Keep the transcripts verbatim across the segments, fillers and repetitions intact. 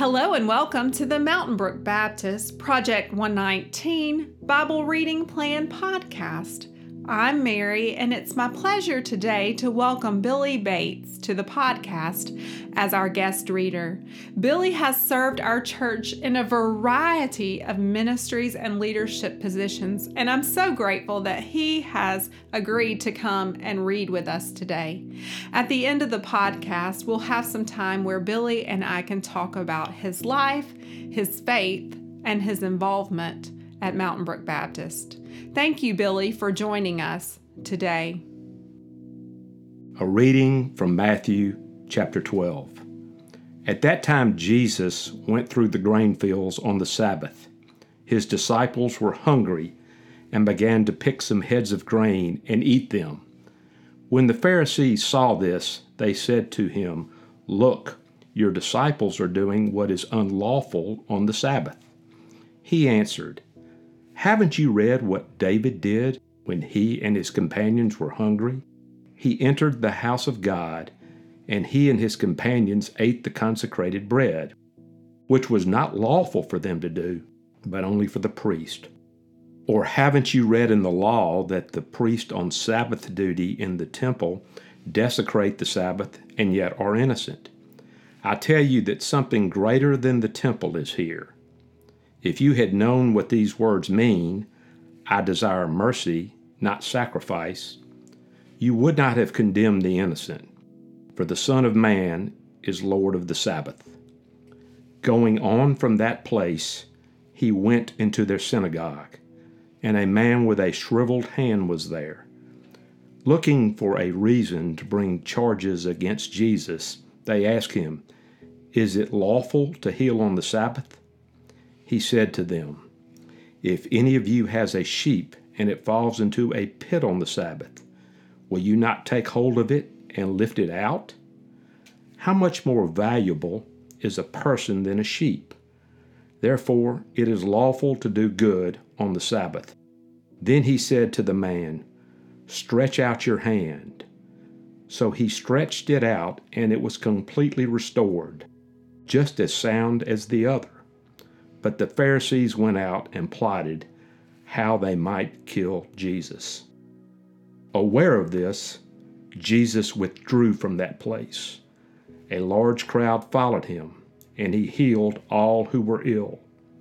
Hello and welcome to the Mountain Brook Baptist Project one nineteen Bible Reading Plan Podcast. I'm Mary, and it's my pleasure today to welcome Billy Bates to the podcast as our guest reader. Billy has served our church in a variety of ministries and leadership positions, and I'm so grateful that he has agreed to come and read with us today. At the end of the podcast, we'll have some time where Billy and I can talk about his life, his faith, and his involvement at Mountain Brook Baptist. Thank you, Billy, for joining us today. A reading from Matthew chapter twelve. At that time Jesus went through the grain fields on the Sabbath. His disciples were hungry and began to pick some heads of grain and eat them. When the Pharisees saw this, they said to him, "Look, your disciples are doing what is unlawful on the Sabbath." He answered, "Haven't you read what David did when he and his companions were hungry? He entered the house of God, and he and his companions ate the consecrated bread, which was not lawful for them to do, but only for the priest. Or haven't you read in the law that the priest on Sabbath duty in the temple desecrate the Sabbath and yet are innocent? I tell you that something greater than the temple is here. If you had known what these words mean, 'I desire mercy, not sacrifice,' you would not have condemned the innocent, for the Son of Man is Lord of the Sabbath." Going on from that place, he went into their synagogue, and a man with a shriveled hand was there. Looking for a reason to bring charges against Jesus, they asked him, "Is it lawful to heal on the Sabbath?" He said to them, "If any of you has a sheep and it falls into a pit on the Sabbath, will you not take hold of it and lift it out? How much more valuable is a person than a sheep? Therefore it is lawful to do good on the Sabbath." Then he said to the man, "Stretch out your hand." So he stretched it out, and it was completely restored, just as sound as the other. But the Pharisees went out and plotted how they might kill Jesus. Aware of this, Jesus withdrew from that place. A large crowd followed him, and he healed all who were ill.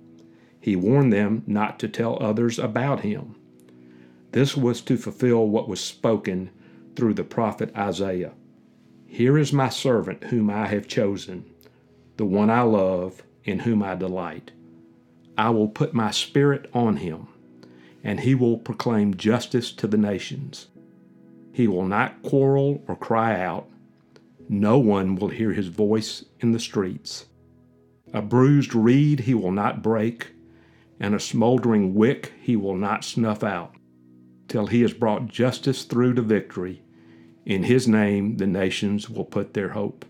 He warned them not to tell others about him. This was to fulfill what was spoken through the prophet Isaiah. "Here is my servant whom I have chosen, the one I love, in whom I delight. I will put my spirit on him, and he will proclaim justice to the nations. He will not quarrel or cry out. No one will hear his voice in the streets. A bruised reed he will not break, and a smoldering wick he will not snuff out, till he has brought justice through to victory. In his name the nations will put their hope."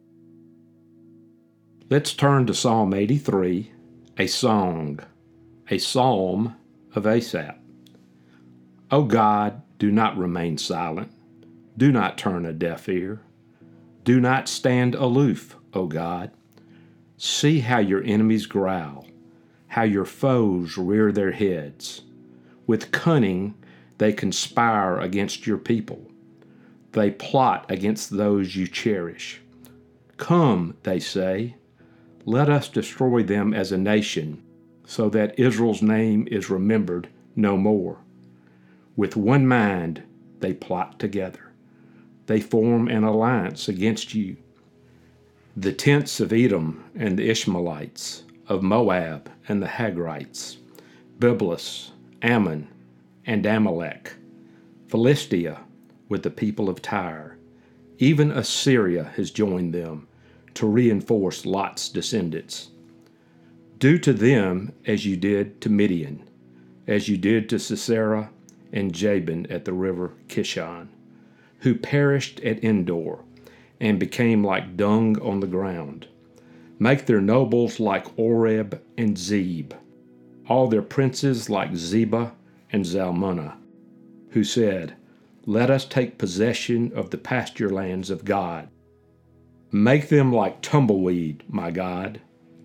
Let's turn to Psalm eighty-three, a song, a psalm of Asaph. O God, do not remain silent. Do not turn a deaf ear. Do not stand aloof, O God. See how your enemies growl, how your foes rear their heads. With cunning they conspire against your people. They plot against those you cherish. "Come," they say, "let us destroy them as a nation, so that Israel's name is remembered no more." With one mind they plot together. They form an alliance against you. The tents of Edom and the Ishmaelites, of Moab and the Hagrites, Byblos, Ammon, and Amalek, Philistia with the people of Tyre. Even Assyria has joined them to reinforce Lot's descendants. Do to them as you did to Midian, as you did to Sisera and Jabin at the river Kishon, who perished at Endor and became like dung on the ground. Make their nobles like Oreb and Zeb, all their princes like Zebah and Zalmunna, who said, "Let us take possession of the pasture lands of God." Make them like tumbleweed, my God,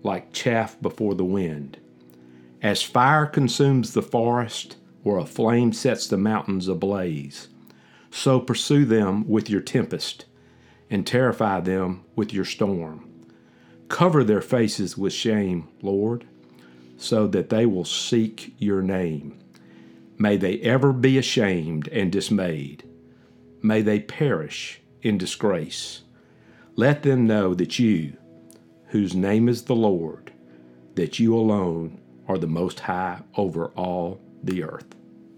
like chaff before the wind. As fire consumes the forest, or a flame sets the mountains ablaze, so pursue them with your tempest, and terrify them with your storm. Cover their faces with shame, Lord, so that they will seek your name. May they ever be ashamed and dismayed. May they perish in disgrace. Let them know that you, whose name is the Lord, that you alone are the Most High over all the earth.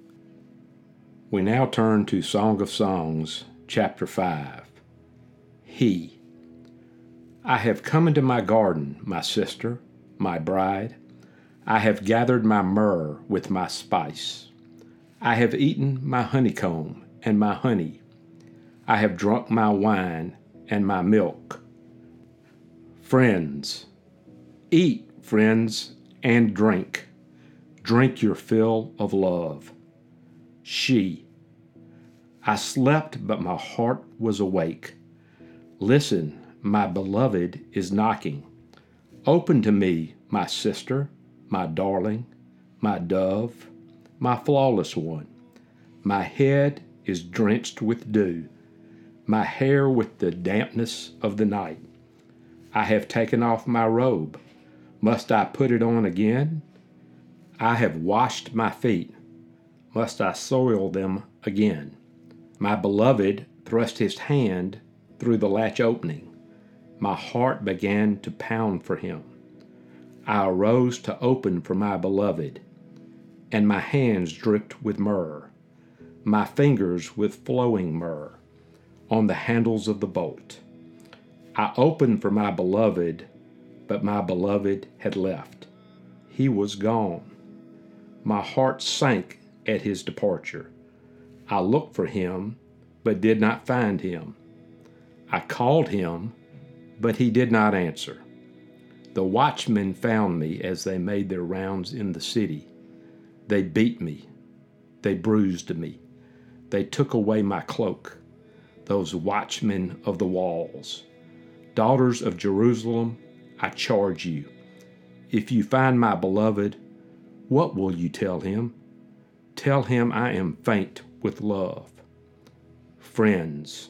We now turn to Song of Songs, chapter five. He. I have come into my garden, my sister, my bride. I have gathered my myrrh with my spice. I have eaten my honeycomb and my honey. I have drunk my wine and my milk. Friends, eat, friends, and drink. Drink your fill of love. She. I slept, but my heart was awake. Listen, my beloved is knocking. Open to me, my sister, my darling, my dove, my flawless one. My head is drenched with dew, my hair with the dampness of the night. I have taken off my robe. Must I put it on again? I have washed my feet. Must I soil them again? My beloved thrust his hand through the latch opening. My heart began to pound for him. I arose to open for my beloved, and my hands dripped with myrrh, my fingers with flowing myrrh on the handles of the bolt. I opened for my beloved, but my beloved had left. He was gone. My heart sank at his departure. I looked for him, but did not find him. I called him, but he did not answer. The watchmen found me as they made their rounds in the city. They beat me. They bruised me. They took away my cloak, those watchmen of the walls. Daughters of Jerusalem, I charge you, if you find my beloved, what will you tell him? Tell him I am faint with love. Friends,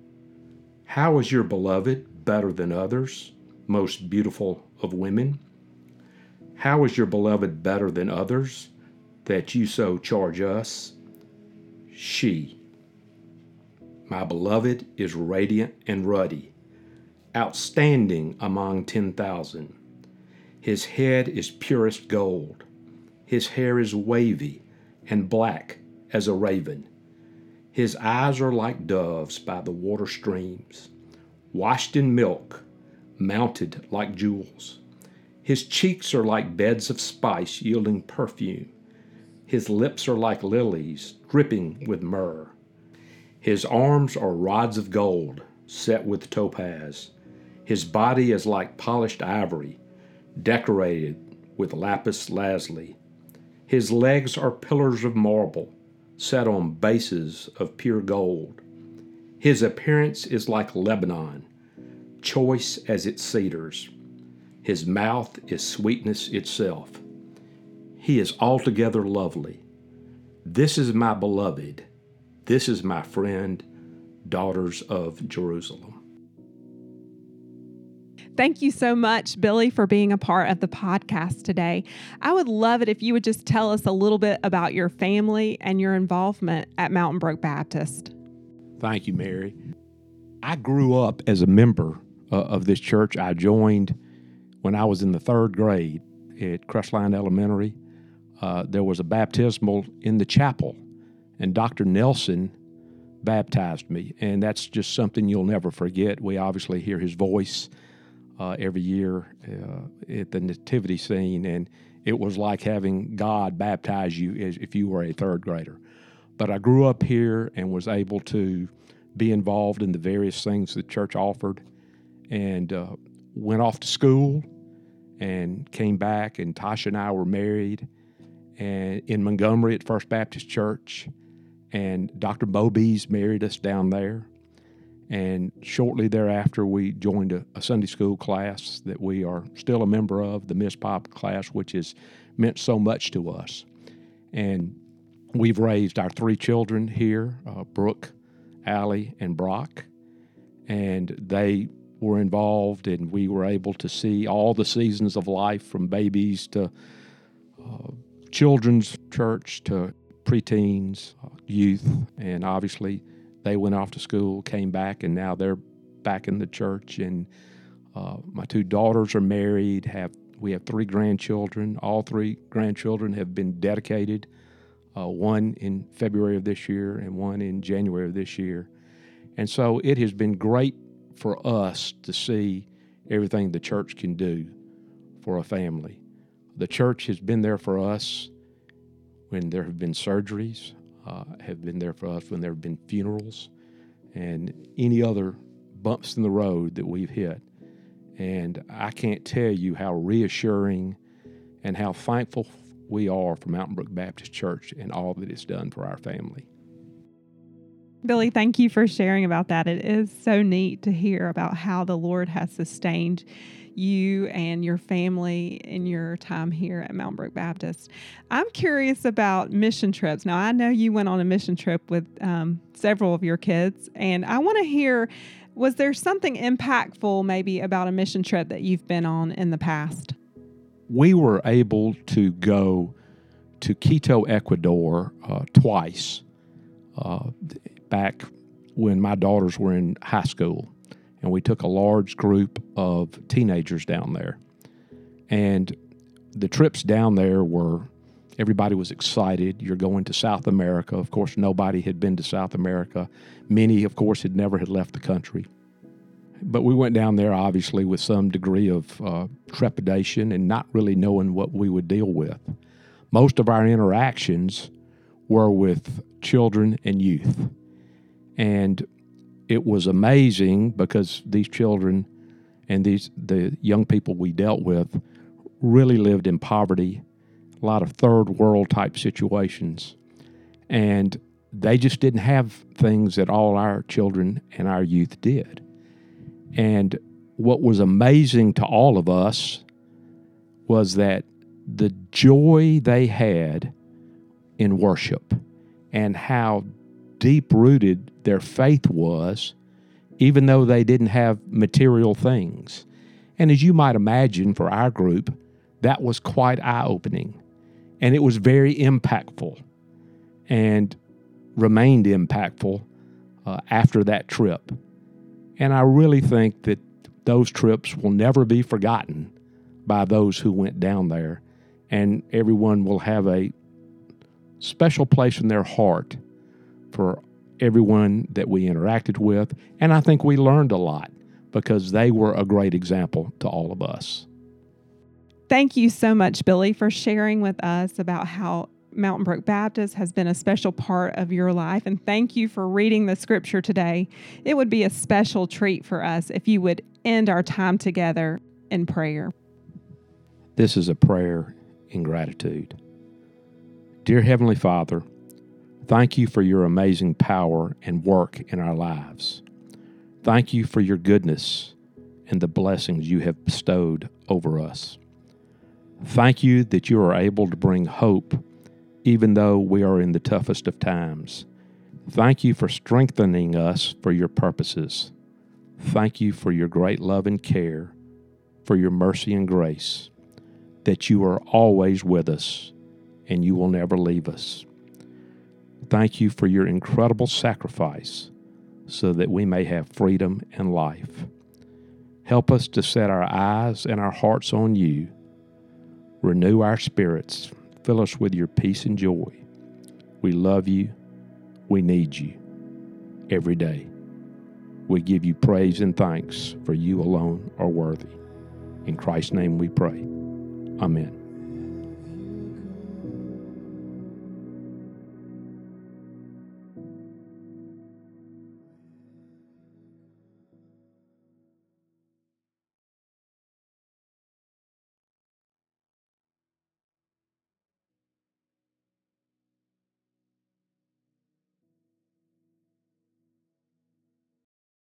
how is your beloved better than others, most beautiful of women? How is your beloved better than others, that you so charge us? She. My beloved is radiant and ruddy, outstanding among ten thousand. His head is purest gold. His hair is wavy and black as a raven. His eyes are like doves by the water streams, washed in milk, mounted like jewels. His cheeks are like beds of spice yielding perfume. His lips are like lilies dripping with myrrh. His arms are rods of gold set with topaz. His body is like polished ivory, decorated with lapis lazuli. His legs are pillars of marble, set on bases of pure gold. His appearance is like Lebanon, choice as its cedars. His mouth is sweetness itself. He is altogether lovely. This is my beloved. This is my friend, daughters of Jerusalem. Thank you so much, Billy, for being a part of the podcast today. I would love it if you would just tell us a little bit about your family and your involvement at Mountain Brook Baptist. Thank you, Mary. I grew up as a member uh, of this church. I joined when I was in the third grade at Crestline Elementary. Uh, there was a baptismal in the chapel, and Doctor Nelson baptized me, and that's just something you'll never forget. We obviously hear his voice Uh, every year uh, at the nativity scene, and it was like having God baptize you as if you were a third grader. But I grew up here and was able to be involved in the various things the church offered, and uh, went off to school and came back, and Tasha and I were married and in Montgomery at First Baptist Church, and Doctor Bobies married us down there. And shortly thereafter, we joined a, a Sunday school class that we are still a member of, the Miss Pop class, which has meant so much to us. And we've raised our three children here, uh, Brooke, Allie, and Brock. And they were involved, and we were able to see all the seasons of life, from babies to uh, children's church to preteens, uh, youth, and obviously they went off to school, came back, and now they're back in the church. And uh, my two daughters are married. Have we have three grandchildren. All three grandchildren have been dedicated. Uh, one in February of this year, and one in January of this year. And so it has been great for us to see everything the church can do for a family. The church has been there for us when there have been surgeries, uh, have been there for us when there have been funerals, and any other bumps in the road that we've hit. And I can't tell you how reassuring and how thankful we are for Mountain Brook Baptist Church and all that it's done for our family. Billy, thank you for sharing about that. It is so neat to hear about how the Lord has sustained you and your family in your time here at Mountain Brook Baptist. I'm curious about mission trips. Now, I know you went on a mission trip with um, several of your kids, and I want to hear, was there something impactful maybe about a mission trip that you've been on in the past? We were able to go to Quito, Ecuador uh, twice uh, back when my daughters were in high school. And we took a large group of teenagers down there. And the trips down there were, everybody was excited. You're going to South America. Of course, nobody had been to South America. Many, of course, had never had left the country. But we went down there, obviously, with some degree of uh, trepidation and not really knowing what we would deal with. Most of our interactions were with children and youth. And it was amazing because these children and these the young people we dealt with really lived in poverty, a lot of third world type situations. And they just didn't have things that all our children and our youth did. And what was amazing to all of us was that the joy they had in worship and how deep-rooted their faith was, even though they didn't have material things. And as you might imagine, for our group, that was quite eye-opening. And it was very impactful and remained impactful uh, after that trip. And I really think that those trips will never be forgotten by those who went down there, and everyone will have a special place in their heart for everyone that we interacted with. And I think we learned a lot because they were a great example to all of us. Thank you so much, Billy, for sharing with us about how Mountain Brook Baptist has been a special part of your life. And thank you for reading the scripture today. It would be a special treat for us if you would end our time together in prayer. This is a prayer in gratitude. Dear Heavenly Father, thank you for your amazing power and work in our lives. Thank you for your goodness and the blessings you have bestowed over us. Thank you that you are able to bring hope even though we are in the toughest of times. Thank you for strengthening us for your purposes. Thank you for your great love and care, for your mercy and grace, that you are always with us and you will never leave us. Thank you for your incredible sacrifice so that we may have freedom and life. Help us to set our eyes and our hearts on you. Renew our spirits. Fill us with your peace and joy. We love you. We need you every day. We give you praise and thanks, for you alone are worthy. In Christ's name we pray. Amen.